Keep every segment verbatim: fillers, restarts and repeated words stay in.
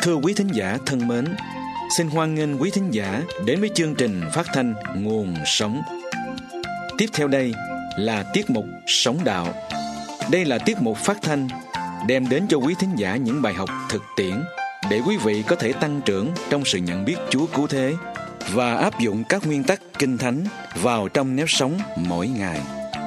Thưa quý thính giả thân mến, xin hoan nghênh quý thính giả đến với chương trình phát thanh Nguồn Sống. Tiếp theo đây là tiết mục Sống Đạo. Đây là tiết mục phát thanh đem đến cho quý thính giả những bài học thực tiễn để quý vị có thể tăng trưởng trong sự nhận biết Chúa cứu thế và áp dụng các nguyên tắc Kinh Thánh vào trong nếp sống mỗi ngày.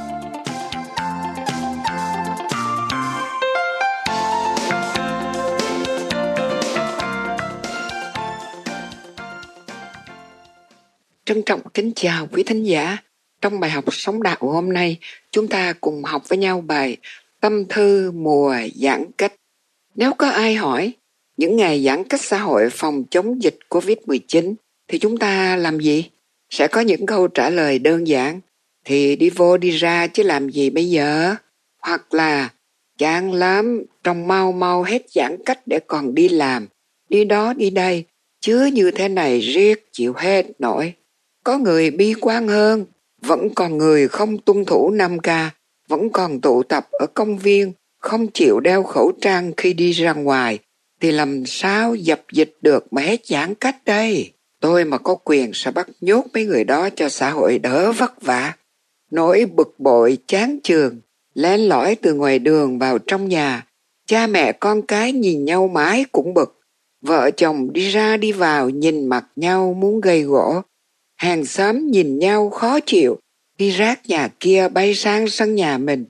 Trân trọng kính chào quý thính giả. Trong bài học Sống Đạo hôm nay, chúng ta cùng học với nhau bài Tâm thư mùa giãn cách. Nếu có ai hỏi những ngày giãn cách xã hội phòng chống dịch covid mười chín thì chúng ta làm gì? Sẽ có những câu trả lời đơn giản: thì đi vô đi ra chứ làm gì bây giờ? Hoặc là chán lắm, trông mau mau hết giãn cách để còn đi làm, đi đó đi đây, chứ như thế này riết chịu hết nổi. Có người bi quan hơn, vẫn còn người không tuân thủ năm K, vẫn còn tụ tập ở công viên, không chịu đeo khẩu trang khi đi ra ngoài, thì làm sao dập dịch được mà hết giãn cách đây? Tôi mà có quyền sẽ bắt nhốt mấy người đó cho xã hội đỡ vất vả. Nỗi bực bội chán chường, len lỏi từ ngoài đường vào trong nhà, cha mẹ con cái nhìn nhau mãi cũng bực, vợ chồng đi ra đi vào nhìn mặt nhau muốn gây gổ, hàng xóm nhìn nhau khó chịu khi rác nhà kia bay sang sân nhà mình.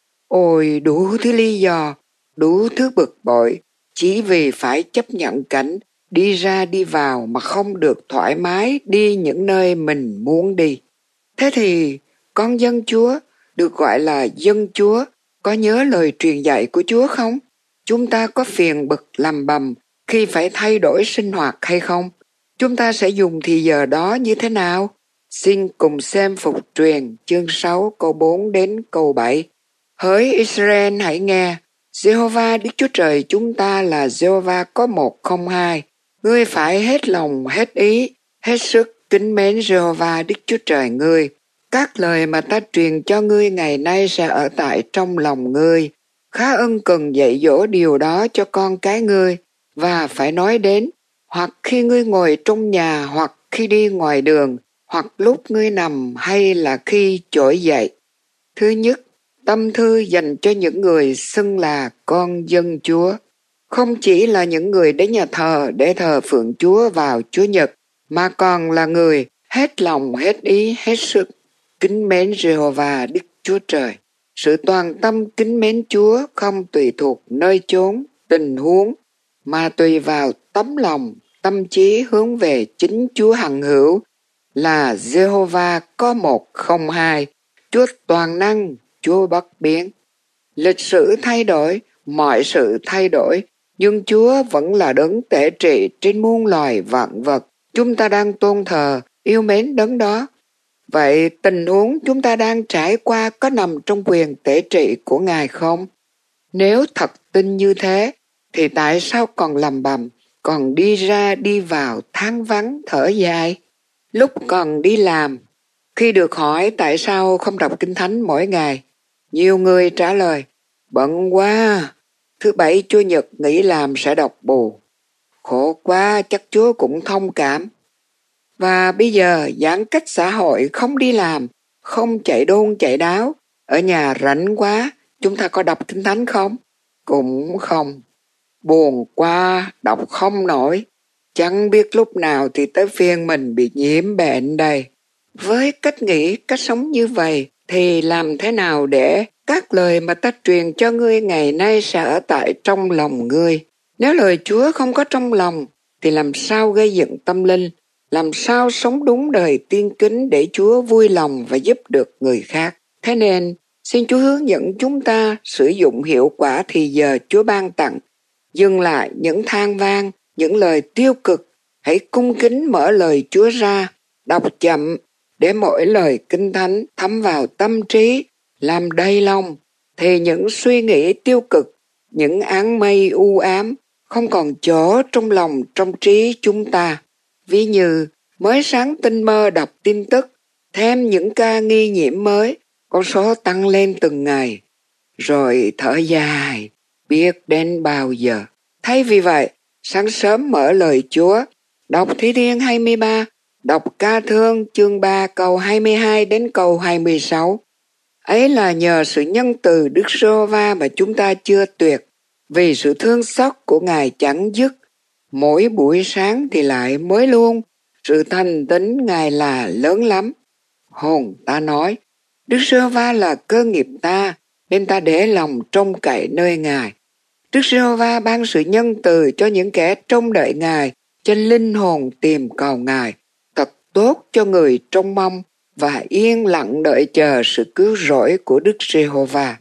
Ôi đủ thứ lý do, đủ thứ bực bội, chỉ vì phải chấp nhận cảnh đi ra đi vào mà không được thoải mái đi những nơi mình muốn đi. Thế thì con dân Chúa, được gọi là dân Chúa, có nhớ lời truyền dạy của Chúa không? Chúng ta có phiền bực lầm bầm khi phải thay đổi sinh hoạt hay không? Chúng ta sẽ dùng thì giờ đó như thế nào? Xin cùng xem Phục Truyền chương sáu câu bốn đến câu bảy. Hỡi Israel hãy nghe, Giê-hô-va Đức Chúa Trời chúng ta là Giê-hô-va có một không hai. Ngươi phải hết lòng, hết ý, hết sức kính mến Giê-hô-va Đức Chúa Trời ngươi. Các lời mà ta truyền cho ngươi ngày nay sẽ ở tại trong lòng ngươi. Khá ân cần dạy dỗ điều đó cho con cái ngươi, và phải nói đến hoặc khi ngươi ngồi trong nhà, hoặc khi đi ngoài đường, hoặc lúc ngươi nằm, hay là khi trỗi dậy. Thứ nhất, tâm thư dành cho những người xưng là con dân Chúa. Không chỉ là những người đến nhà thờ để thờ phượng Chúa vào Chúa Nhật, mà còn là người hết lòng, hết ý, hết sức kính mến Giê-hô-va Đức Chúa Trời. Sự toàn tâm kính mến Chúa không tùy thuộc nơi chốn, tình huống, mà tùy vào tấm lòng, tâm trí hướng về chính Chúa hằng hữu là Giê-hô-va có một không hai, Chúa toàn năng, Chúa bất biến. Lịch sử thay đổi, mọi sự thay đổi, nhưng Chúa vẫn là đấng tể trị trên muôn loài vạn vật. Chúng ta đang tôn thờ, yêu mến đấng đó. Vậy tình huống chúng ta đang trải qua có nằm trong quyền tể trị của Ngài không? Nếu thật tin như thế, thì tại sao còn lầm bầm, còn đi ra đi vào than vắng thở dài? Lúc còn đi làm, khi được hỏi tại sao không đọc Kinh Thánh mỗi ngày, nhiều người trả lời: bận quá, thứ bảy chủ nhật nghỉ làm sẽ đọc bù. Khổ quá, chắc Chúa cũng thông cảm. Và bây giờ giãn cách xã hội, không đi làm, không chạy đôn chạy đáo, ở nhà rảnh quá, chúng ta có đọc Kinh Thánh không? Cũng không. Buồn quá, đọc không nổi, chẳng biết lúc nào thì tới phiên mình bị nhiễm bệnh đây. Với cách nghĩ, cách sống như vậy, thì làm thế nào để các lời mà ta truyền cho ngươi ngày nay sẽ ở tại trong lòng ngươi? Nếu lời Chúa không có trong lòng, thì làm sao gây dựng tâm linh, làm sao sống đúng đời tiên kính để Chúa vui lòng và giúp được người khác? Thế nên, xin Chúa hướng dẫn chúng ta sử dụng hiệu quả thì giờ Chúa ban tặng, dừng lại những than vang, những lời tiêu cực, hãy cung kính mở lời Chúa ra, đọc chậm, để mỗi lời Kinh Thánh thấm vào tâm trí, làm đầy lòng, thì những suy nghĩ tiêu cực, những áng mây u ám không còn chỗ trong lòng, trong trí chúng ta. Ví như mới sáng tinh mơ đọc tin tức, thêm những ca nghi nhiễm mới, con số tăng lên từng ngày, rồi thở dài, biết đến bao giờ. Thay vì vậy, Sáng sớm mở lời Chúa, đọc Thi Thiên hai mươi ba, đọc Ca Thương chương ba câu hai mươi hai đến câu hai mươi sáu. Ấy là nhờ sự nhân từ Đức Giê-hô-va mà chúng ta chưa tuyệt, vì sự thương xót của Ngài chẳng dứt. Mỗi buổi sáng thì lại mới luôn, sự thành tín Ngài là lớn lắm. Hồn ta nói, Đức Giê-hô-va là cơ nghiệp ta, nên ta để lòng trông cậy nơi Ngài. Đức Giê-hô-va ban sự nhân từ cho những kẻ trông đợi Ngài, cho linh hồn tìm cầu Ngài. Thật tốt cho người trông mong và yên lặng đợi chờ sự cứu rỗi của Đức Giê-hô-va.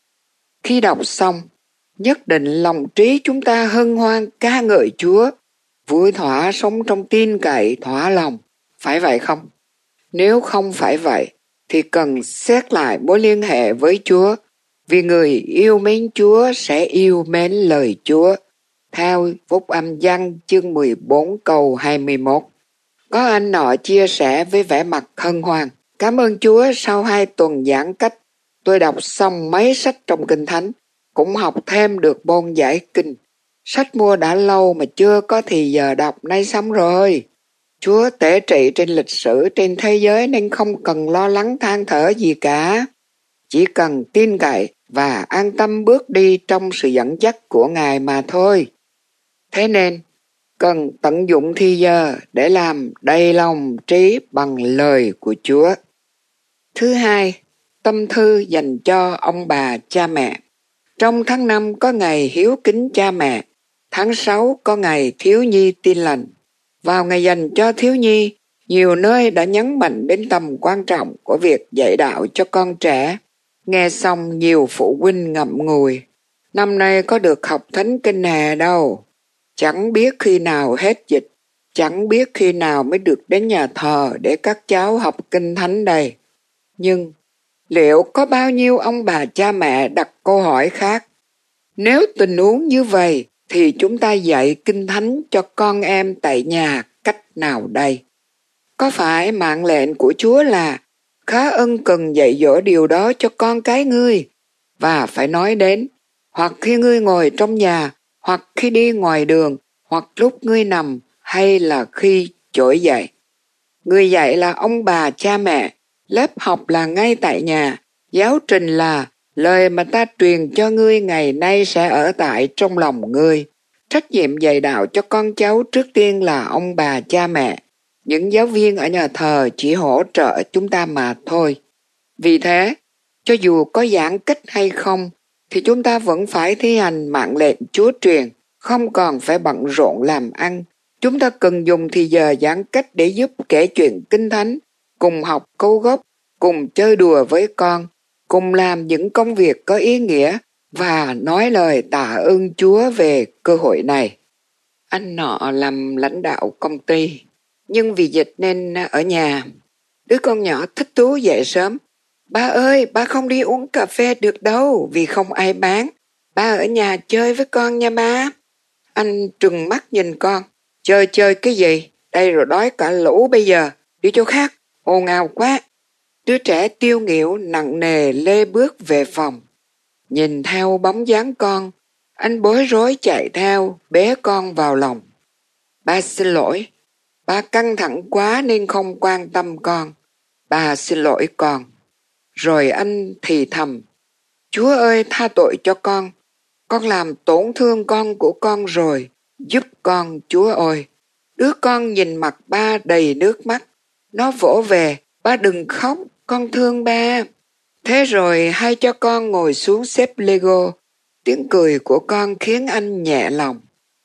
Khi đọc xong, nhất định lòng trí chúng ta hân hoan ca ngợi Chúa, vui thỏa sống trong tin cậy thỏa lòng. Phải vậy không? Nếu không phải vậy, thì cần xét lại mối liên hệ với Chúa, vì người yêu mến Chúa sẽ yêu mến lời Chúa. Theo Phúc Âm Giăng chương mười bốn câu hai mươi mốt. Có anh nọ chia sẻ với vẻ mặt hân hoan: cảm ơn Chúa, sau hai tuần giãn cách, tôi đọc xong mấy sách trong Kinh Thánh, cũng học thêm được môn giải kinh. Sách mua đã lâu mà chưa có thì giờ đọc, nay xong rồi. Chúa tể trị trên lịch sử trên thế giới nên không cần lo lắng than thở gì cả. Chỉ cần tin cậy và an tâm bước đi trong sự dẫn dắt của Ngài mà thôi. Thế nên, cần tận dụng thì giờ để làm đầy lòng trí bằng lời của Chúa. Thứ hai, tâm thư dành cho ông bà cha mẹ. Trong tháng năm có ngày hiếu kính cha mẹ, tháng sáu có ngày thiếu nhi tin lành. Vào ngày dành cho thiếu nhi, nhiều nơi đã nhấn mạnh đến tầm quan trọng của việc dạy đạo cho con trẻ. Nghe xong nhiều phụ huynh ngậm ngùi: năm nay có được học thánh kinh hè đâu, chẳng biết khi nào hết dịch, chẳng biết khi nào mới được đến nhà thờ để các cháu học kinh thánh đây. Nhưng liệu có bao nhiêu ông bà cha mẹ đặt câu hỏi khác? Nếu tình huống như vậy thì chúng ta dạy kinh thánh cho con em tại nhà cách nào đây? Có phải mạng lệnh của Chúa là khá ân cần dạy dỗ điều đó cho con cái ngươi, và phải nói đến hoặc khi ngươi ngồi trong nhà, hoặc khi đi ngoài đường, hoặc lúc ngươi nằm, hay là khi trỗi dậy? Người dạy là ông bà cha mẹ, lớp học là ngay tại nhà, giáo trình là lời mà ta truyền cho ngươi ngày nay sẽ ở tại trong lòng ngươi. Trách nhiệm dạy đạo cho con cháu trước tiên là ông bà cha mẹ. Những giáo viên ở nhà thờ chỉ hỗ trợ chúng ta mà thôi. Vì thế, cho dù có giãn cách hay không, thì chúng ta vẫn phải thi hành mạng lệnh Chúa truyền, không còn phải bận rộn làm ăn. Chúng ta cần dùng thì giờ giãn cách để giúp kể chuyện kinh thánh, cùng học câu gốc, cùng chơi đùa với con, cùng làm những công việc có ý nghĩa và nói lời tạ ơn Chúa về cơ hội này. Anh nọ làm lãnh đạo công ty, nhưng vì dịch nên ở nhà. Đứa con nhỏ thích thú dậy sớm: ba ơi, ba không đi uống cà phê được đâu vì không ai bán. Ba ở nhà chơi với con nha ba. Anh trừng mắt nhìn con: chơi chơi cái gì? Đây rồi đói cả lũ bây giờ, đi chỗ khác, ồn ào quá. Đứa trẻ tiêu nghỉu nặng nề lê bước về phòng. Nhìn theo bóng dáng con, anh bối rối chạy theo, bế con vào lòng. Ba xin lỗi, ba căng thẳng quá nên không quan tâm con. Ba xin lỗi con. Rồi anh thì thầm: Chúa ơi, tha tội cho con. Con làm tổn thương con của con rồi. Giúp con, Chúa ơi. Đứa con nhìn mặt ba đầy nước mắt. Nó vỗ về: ba đừng khóc, con thương ba. Thế rồi hai cho con ngồi xuống xếp Lego. Tiếng cười của con khiến anh nhẹ lòng.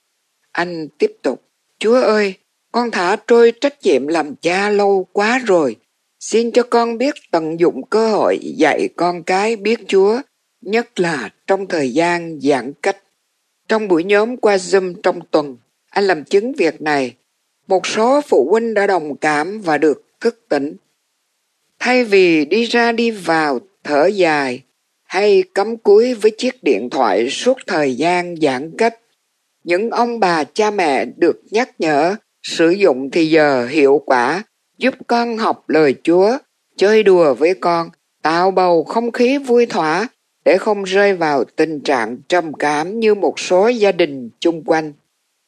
Anh tiếp tục: Chúa ơi, con thả trôi trách nhiệm làm cha lâu quá rồi. Xin cho con biết tận dụng cơ hội dạy con cái biết Chúa, nhất là trong thời gian giãn cách. Trong buổi nhóm qua Zoom trong tuần, anh làm chứng việc này. Một số phụ huynh đã đồng cảm và được thức tỉnh. Thay vì đi ra đi vào thở dài hay cắm cúi với chiếc điện thoại suốt thời gian giãn cách, những ông bà cha mẹ được nhắc nhở sử dụng thì giờ hiệu quả, giúp con học lời Chúa, chơi đùa với con, tạo bầu không khí vui thỏa để không rơi vào tình trạng trầm cảm như một số gia đình chung quanh.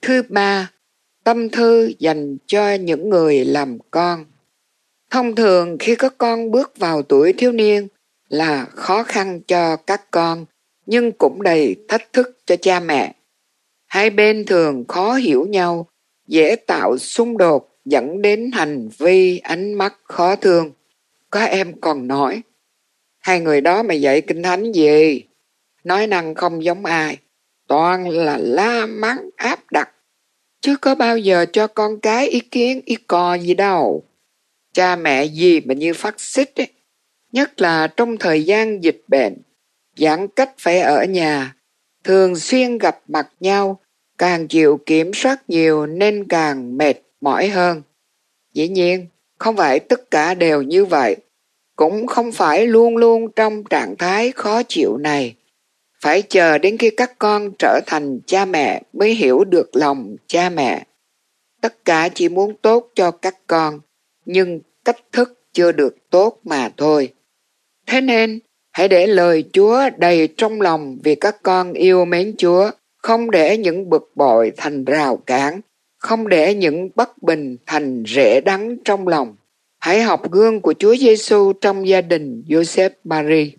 Thứ ba, tâm thư dành cho những người làm con. Thông thường khi các con bước vào tuổi thiếu niên là khó khăn cho các con, nhưng cũng đầy thách thức cho cha mẹ. Hai bên thường khó hiểu nhau, dễ tạo xung đột dẫn đến hành vi ánh mắt khó thương. Có em còn nói, hai người đó mày dạy kinh thánh gì? Nói năng không giống ai, toàn là la mắng áp đặt, chứ có bao giờ cho con cái ý kiến ý cò gì đâu. Cha mẹ gì mà như phát xít ấy. Nhất là trong thời gian dịch bệnh, giãn cách phải ở nhà, thường xuyên gặp mặt nhau, càng chịu kiểm soát nhiều nên càng mệt mỏi hơn. Dĩ nhiên, không phải tất cả đều như vậy, cũng không phải luôn luôn trong trạng thái khó chịu này. Phải chờ đến khi các con trở thành cha mẹ mới hiểu được lòng cha mẹ. Tất cả chỉ muốn tốt cho các con, nhưng cách thức chưa được tốt mà thôi. Thế nên, hãy để lời Chúa đầy trong lòng vì các con yêu mến Chúa, không để những bực bội thành rào cản, không để những bất bình thành rễ đắng trong lòng. Hãy học gương của Chúa Giêsu trong gia đình Joseph Marie.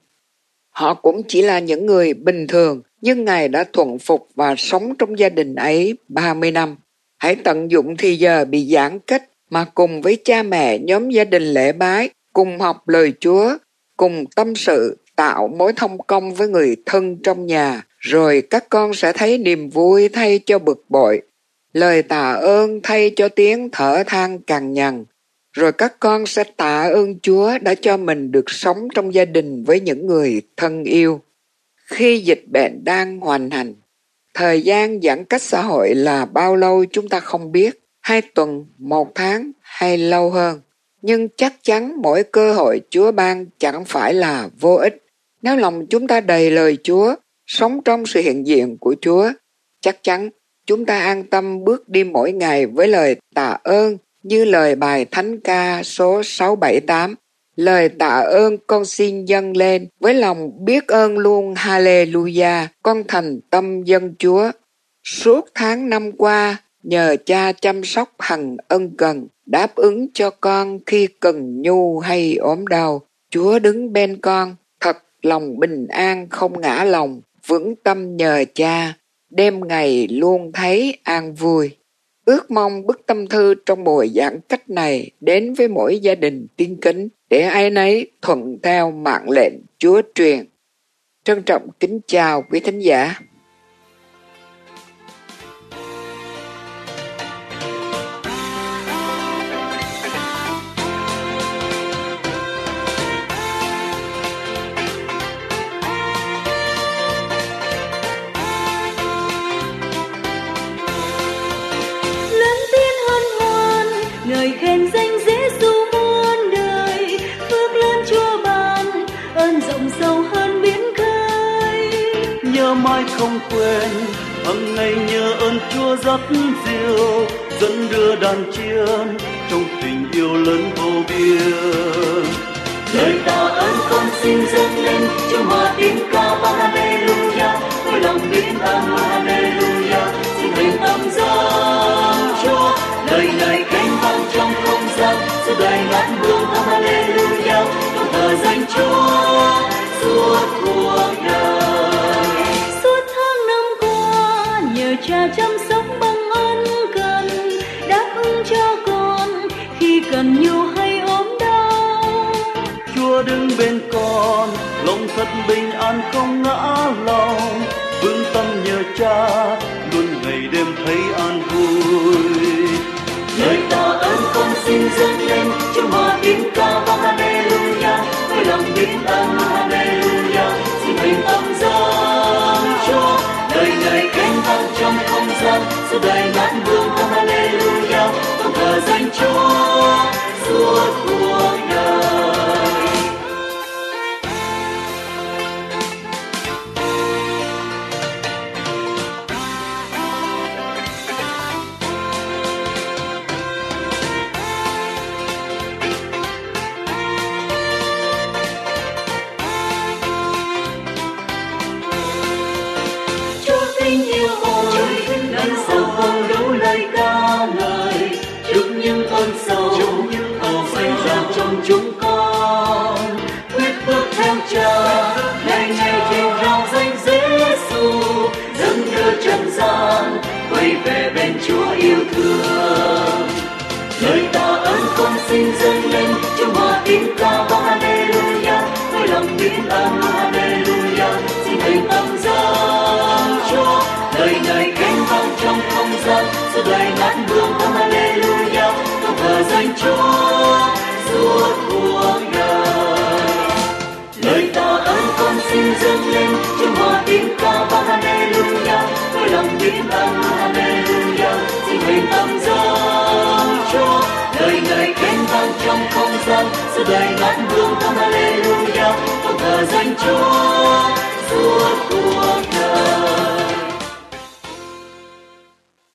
Họ cũng chỉ là những người bình thường, nhưng Ngài đã thuận phục và sống trong gia đình ấy ba mươi năm. Hãy tận dụng thì giờ bị giãn cách mà cùng với cha mẹ nhóm gia đình lễ bái, cùng học lời Chúa, cùng tâm sự, tạo mối thông công với người thân trong nhà, rồi các con sẽ thấy niềm vui thay cho bực bội, lời tạ ơn thay cho tiếng thở than cằn nhằn, rồi các con sẽ tạ ơn Chúa đã cho mình được sống trong gia đình với những người thân yêu. Khi dịch bệnh đang hoành hành, thời gian giãn cách xã hội là bao lâu chúng ta không biết, hai tuần, một tháng hay lâu hơn. Nhưng chắc chắn mỗi cơ hội Chúa ban chẳng phải là vô ích. Nếu lòng chúng ta đầy lời Chúa, sống trong sự hiện diện của Chúa, chắc chắn chúng ta an tâm bước đi mỗi ngày với lời tạ ơn như lời bài thánh ca số sáu bảy tám. Lời tạ ơn con xin dâng lên với lòng biết ơn luôn, Hallelujah, con thành tâm dân Chúa. Suốt tháng năm qua, nhờ cha chăm sóc hằng ân cần, đáp ứng cho con khi cần nhu hay ốm đau. Chúa đứng bên con, thật lòng bình an không ngã lòng, vững tâm nhờ cha, đêm ngày luôn thấy an vui. Ước mong bức tâm thư trong mùa giãn cách này đến với mỗi gia đình tín kính để ai nấy thuận theo mạng lệnh Chúa truyền. Trân trọng kính chào quý thính giả. Ngợi khen danh Giêsu muôn đời, phước lớn Chúa ban, ơn rộng sâu hơn biển khơi. Nhớ mãi không quên, hằng ngày nhớ ơn Chúa rất diệu, dẫn đưa đàn chiên trong tình yêu lớn vô biên. Lời tạ ơn con xin dâng lên, Chúa mà tiếng ca vang Hallelujah, vui lòng biết ơn Hallelujah, xin thành tâm dâng Chúa. Lời ngài cánh vang trong không gian, suốt đời ngát hương thơm Hallelujah, con thờ danh Chúa suốt cuộc đời. Suốt tháng năm qua, nhờ cha chăm sóc bằng ân cần, đáp ứng cho con khi cần nhu hay ốm đau. Chúa đứng bên con, lòng thật bình an không ngã lòng, vững tâm nhờ cha, luôn ngày đêm thấy an vui. Lời tạ ơn con xin dâng lên, Chúa mà tiếng ca vang Hallelujah, vui lòng biết ơn Hallelujah, xin thành tâm dâng Chúa. Lời ngài cánh vang trong không gian, suốt đời ngát hương thơm Hallelujah, con thờ danh Chúa suốt cuộc đời. Tình yêu ôi, lần sau vòng đủ lời ca ngợi, chúc những ơn sâu cầu xây ra trong chúng con, quyết bước theo Cha, ngày ngày truyền rao danh Giêsu, dâng đưa trần gian quay về bên Chúa yêu thương. Lời tạ ơn con xin dâng lên trong hòa tiếng ca vang Hallelujah, vui lòng biết ơn Hallelujah, xin thành tâm dâng cho lời Ngài khen vang trong không gian, suốt đời ngát hương thơm Hallelujah, câu vở danh Chúa suốt cuộc đời. Lời tạ ơn con xin dâng lên trong hòa tiếng ca vang Hallelujah, vui lòng biết ơn Hallelujah, xin thành tâm dâng cho lời Ngài khen vang trong không gian, suốt đời ngát hương thơm Hallelujah, câu vở danh Chúa